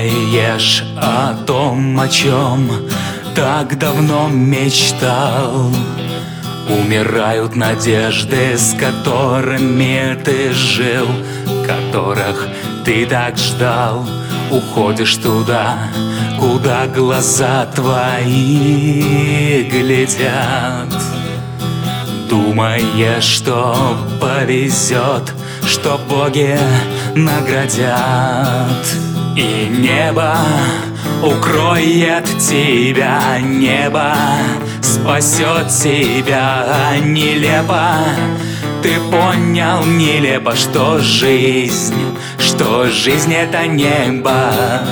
Думаешь о том, о чем так давно мечтал. Умирают надежды, с которыми ты жил, которых ты так ждал. Уходишь туда, куда глаза твои глядят. Думаешь, что повезет, что боги наградят. И небо укроет тебя, небо спасет тебя. Нелепо, ты понял, нелепо, что жизнь это небо.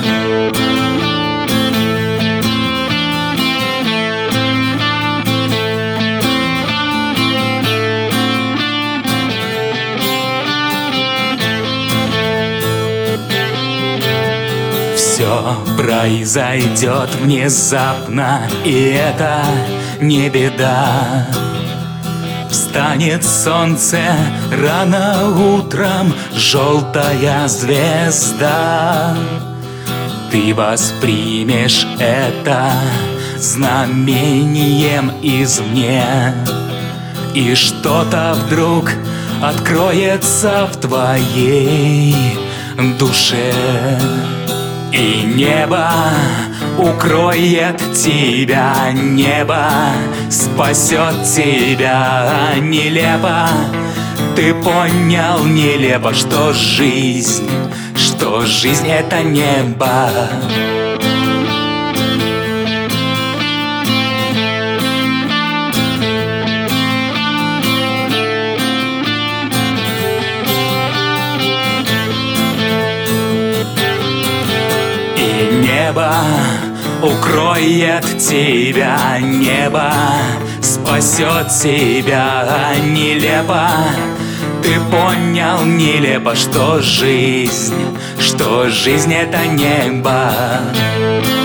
Все произойдет внезапно, и это не беда. Встанет солнце рано утром, желтая звезда. Ты воспримешь это знамением извне, и что-то вдруг откроется в твоей душе. И небо укроет тебя, небо спасет тебя. Нелепо, ты понял, нелепо, что жизнь это небо. Небо укроет тебя, небо спасет тебя. Нелепо, ты понял, нелепо, что жизнь это небо.